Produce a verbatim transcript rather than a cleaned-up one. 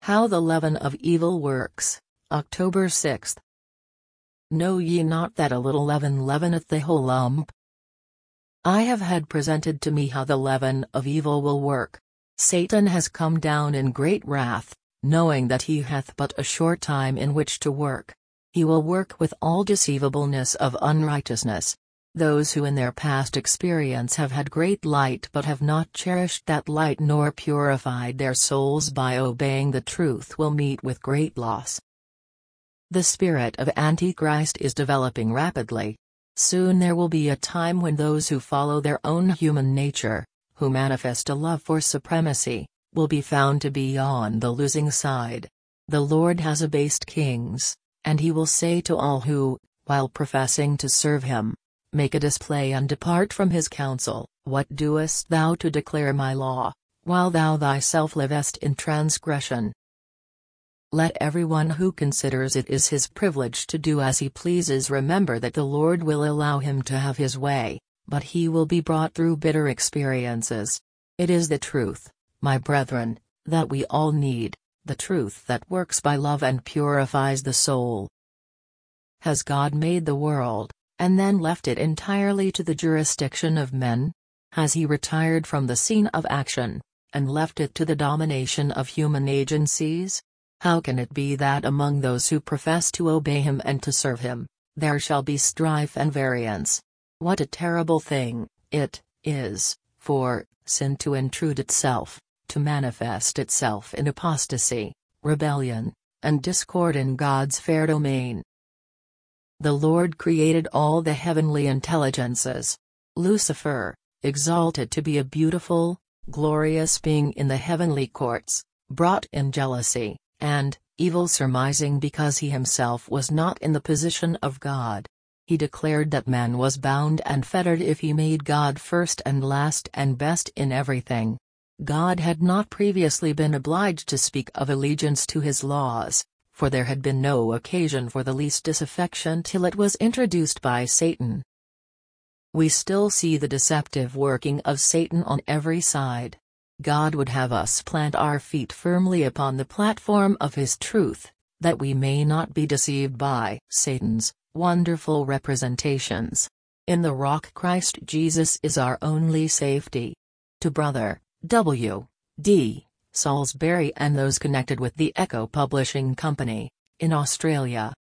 How the leaven of evil works, October sixth. Know ye not that a little leaven leaveneth the whole lump? I have had presented to me how the leaven of evil will work. Satan has come down in great wrath, knowing that he hath but a short time in which to work. He will work with all deceivableness of unrighteousness. Those who in their past experience have had great light but have not cherished that light nor purified their souls by obeying the truth will meet with great loss. The spirit of Antichrist is developing rapidly. Soon there will be a time when those who follow their own human nature, who manifest a love for supremacy, will be found to be on the losing side. The Lord has abased kings, and he will say to all who, while professing to serve him, make a display and depart from his counsel, what doest thou to declare my law, while thou thyself livest in transgression? Let everyone who considers it is his privilege to do as he pleases remember that the Lord will allow him to have his way, but he will be brought through bitter experiences. It is the truth, my brethren, that we all need, the truth that works by love and purifies the soul. Has God made the world, and then left it entirely to the jurisdiction of men? Has he retired from the scene of action, and left it to the domination of human agencies? How can it be that among those who profess to obey him and to serve him, there shall be strife and variance? What a terrible thing it is, for sin to intrude itself, to manifest itself in apostasy, rebellion, and discord in God's fair domain. The Lord created all the heavenly intelligences. Lucifer, exalted to be a beautiful, glorious being in the heavenly courts, brought in jealousy and evil surmising because he himself was not in the position of God. He declared that man was bound and fettered if he made God first and last and best in everything. God had not previously been obliged to speak of allegiance to his laws, for there had been no occasion for the least disaffection till it was introduced by Satan. We still see the deceptive working of Satan on every side. God would have us plant our feet firmly upon the platform of his truth, that we may not be deceived by Satan's wonderful representations. In the rock Christ Jesus is our only safety. To Brother W D Salisbury and those connected with the Echo Publishing Company, in Australia.